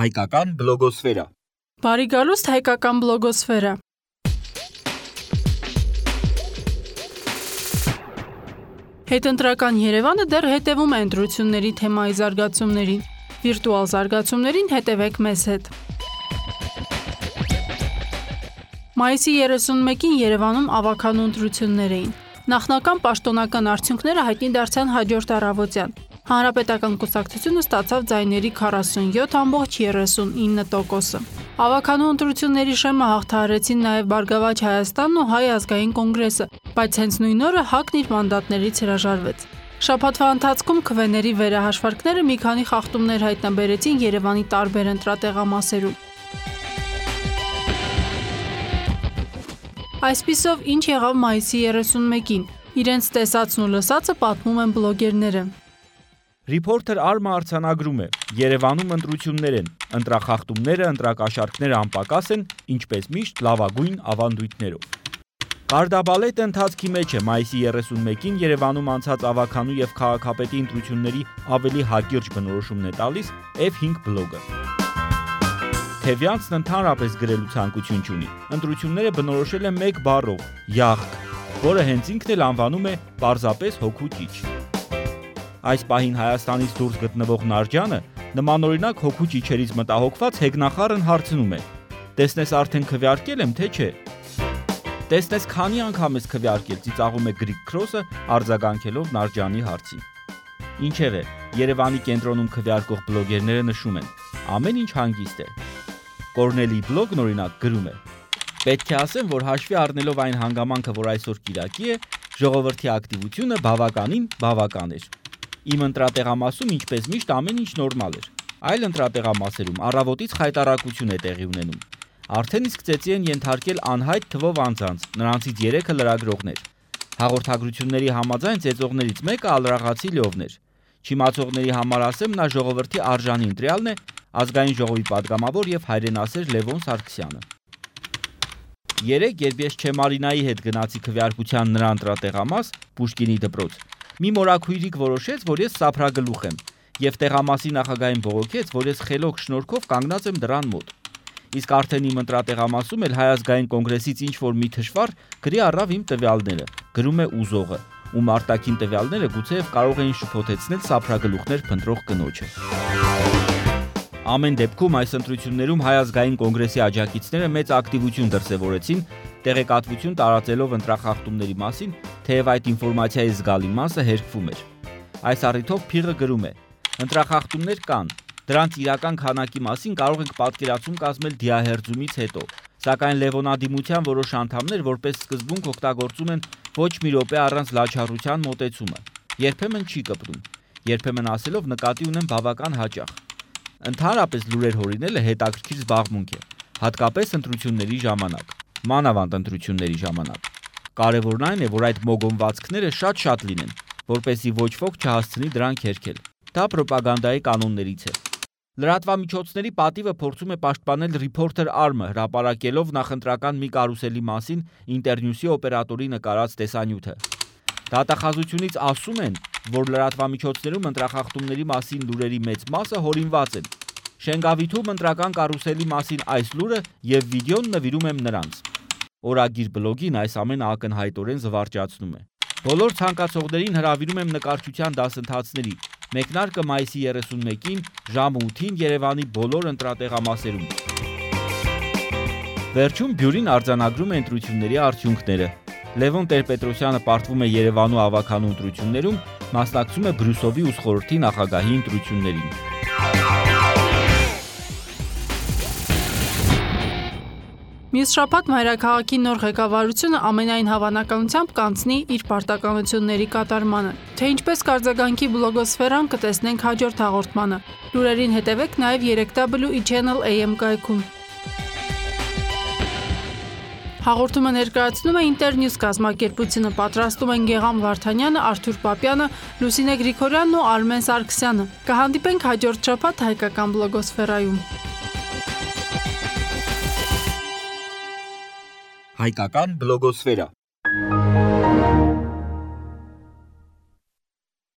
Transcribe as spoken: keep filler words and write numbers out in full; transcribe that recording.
Հայկական բլոգոսֆերա։ Բարի գալուստ հայկական բլոգոսֆերա։ Հետընտրական Երևանը դեռ հետևում է ընտրությունների թեմայի զարգացումներին։ Վիրտուալ զարգացումներին հետևեք մեզ հետ։ Մայիսի երեսունմեկին Երևանում ավականու ընտրություններ էին։ Նախնական պաշտոնական արդյունքները հայտնի դարձան հաջորդ առավոտյան։ Հանրապետական կուսակցությունը ստացավ ձայների քառասունյոթ բացի երեսունինը տոկոսը։ Ավականու ընտրությունների շեմը հաղթահարեցին նաև Բարգավաճ Հայաստանն ու Հայ ազգային կոնգրեսը, բայց հենց նույն օրը ՀԱԿ-ն իր մանդատներից հրաժարվեց։ Շաբաթվա ընթացքում քվեների վերահաշվարկները մի քանի խախտումներ հայտնաբերեցին Երևանի տարբեր ընտրատեղամասերում։ Այսպիսով, ինչ եղավ մայիսի երեսունմեկին, իրենց տեսածն ու լսածը պատմում են բլոգերները։ Ռիփորթեր Արմը արձանագրում է. Երևանում ընտրություններ են, ընտրախախտումները, ընտրակաշառքները անպակաս են, ինչպես միշտ լավագույն ավանդույթներով։ Բարդաբալետը ընթացքի մեջ է մայիսի երեսունմեկին Երևանում անցած ավականու եւ քաղաքապետի ընտրությունների ավելի հակիրճ բնորոշումն է տալիս Էֆ հինգ բլոգը։ Թևյանցն ընդհանրապես գրելու ցանկություն չունի։ Ընտրությունները բնորոշել է մեկ բառով՝ յաղք, որը հենց ինքն էլ անվանում է պարզապես հոգու ճիչ։ Այս պահին Հայաստանից դուրս գտնվող Նարաջյանը նմանօրինակ հոգու ճիչերից մտահոգված հեգնախառն հարցնում է. Տեսնես արդեն քվեարկել եմ, թե չէ։ Տեսնես քանի անգամ ես քվեարկել, ծիծաղում է Գրիգ Քրոսը արձագանքելով Նարաջյանի հարցին։ Ինչևէ, Երևանի կենտրոնում քվեարկող բլոգերները նշում են. ամեն ինչ հանգիստ է։ Կորնելի բլոգն օրինակ գրում է. Պետք է ասեմ, որ հաշվի առնելով այն հանգամանքը, որ այսօր կիրակի է, ժողովրդի ակտիվությունը բավականին բավական էր։ Իմ ընտրատեղամասում ինչպես միշտ ամեն ինչ նորմալ էր։ Այլ ընտրատեղամասերում առավոտից խայտառակություն է տեղի ունենում։ Արդեն իսկ ծեծի են ենթարկել անհայտ թվով անձանց, նրանցից երեքը լրագրողներ։ Հաղորդագրությունների համաձայն ծեծողներից մեկը ալրաղացի Լյովն էր։ Չիմացողների համար ասեմ, նա ժողովրդի արժանի ընտրյալն է, ազգային ժողովի падգամավոր եւ հայրենասեր Լևոն Սարգսյանը։ Երեկ, երբ ես Չեմարինայի հետ գնացի քվեարկության նրա ընտրատեղամաս Պուշկինի դպրոց, մի մորաքույրիկ որոշեց, որ ես սափրագլուխ եմ, եւ տեղամասի նախագահին բողոքեց, որ ես խելոք շնորհքով կանգնած եմ դրան մոտ։ Իսկ արդեն իմ ընտրատեղամասում էլ Հայ ազգային կոնգրեսից ինչ որ մի թշվառ գրի առավ իմ տվյալները, գրում է ուզողը, ում արտաքին տվյալները գուցեև կարող էին շփոթեցնել սափրագլուխներ փնտրող կնոջը։ Ամեն դեպքում այս ընտրություններում Հայ ազգային կոնգրեսի աջակիցները մեծ ակտիվություն դրսևորեցին, տեղեկատվություն տարածելով ընտրախախտումների մասին, թեև այդ ինֆորմացիայի զգալի մասը հերկվում էր։ Այս առիթով Փիղը գրում է. ընտրախախտումներ կան, դրանց իրական քանակի մասին կարող ենք պատկերացում կազմել դիահերձումից հետո, սակայն Լևոնադիմության որոշ անդամներ որպես սկզբունք օգտագործում են ոչ մի րոպե առանց լաչառության մոտեցումը, երբեմն չի կպտում, երբեմն ասելով նկատի ունեմ բավական հաճախ։ Ընդհանրապես լուրեր հորինելը հետաքրքիր զբաղմունք է, հատկապես ընտրությունների ժամանակ, մանավանդ ընտրությունների ժամանակ։ Կարևորն այն է, որ այդ մոգոնվածքները շատ-շատ լինեն, որպեսզի ոչ ոք չհասցնի դրանք հերքել։ Դա պրոպագանդայի կանոններից է։ Լրատվամիջոցների պատիվը փորձում է պաշտպանել Ռիփորթեր Արմը, հրապարակելով նախընտրական մի կարուսելի մասին Ինտերնյուսի օպերատորի նկարած տեսանյութը։ Դատախազությունից ասում են, որ լրատվամիջոցներում ընտրախախտումների մասին լուրերի մեծ մասը հորինված են։ Շենգավիթում ընտրական կարուսելի մասին այս լուրը եւ վիդեոն նվիրում եմ նրանց։ Օրագիր բլոգին այս ամենը ակնհայտորեն զվարճացնում է։ Բոլոր ցանկացողներին հրավիրում եմ նկարչության դասընթացների։ Մեկնարկը մայիսի երեսունմեկին ժամը ութին Երևանի բոլոր ընտրատեղամասերում։ Վերջում բյուրին արձանագրում է ընտրությունների արդյունքները։ Լևոն Տեր-Պետրոսյանը պարտվում է Երևանու ավականու ընտրություններում, մասնակցում է Բրյուսովի ուսխորհրդի նախագահի ընտրություններին։ Մյուս շաբաթ մայրաքաղաքի նոր ղեկավարությունը ամենայն հավանականությամբ կանցնի իր պարտականությունների կատարմանը։ Թե ինչպես կարձագանքի բլոգոսֆերան կտեսնենք հաջորդ հաղորդմանը։ Լուրերին հետևեք նաև երեք W E Channel A M կայքում։ Հաղորդումը ներկայացնում է Ինտերնյուս կազմակերպությունը, պատրաստում են Գեղամ Վարդանյանը, Արթուր Պապյանը, Լուսինե Գրիգորյանն ու Արմեն Սարգսյանը։ Կհանդիպենք հաջորդ շաբաթ հայկական բլոգոսֆերայում։ Հայկական բլոգոսֆերա։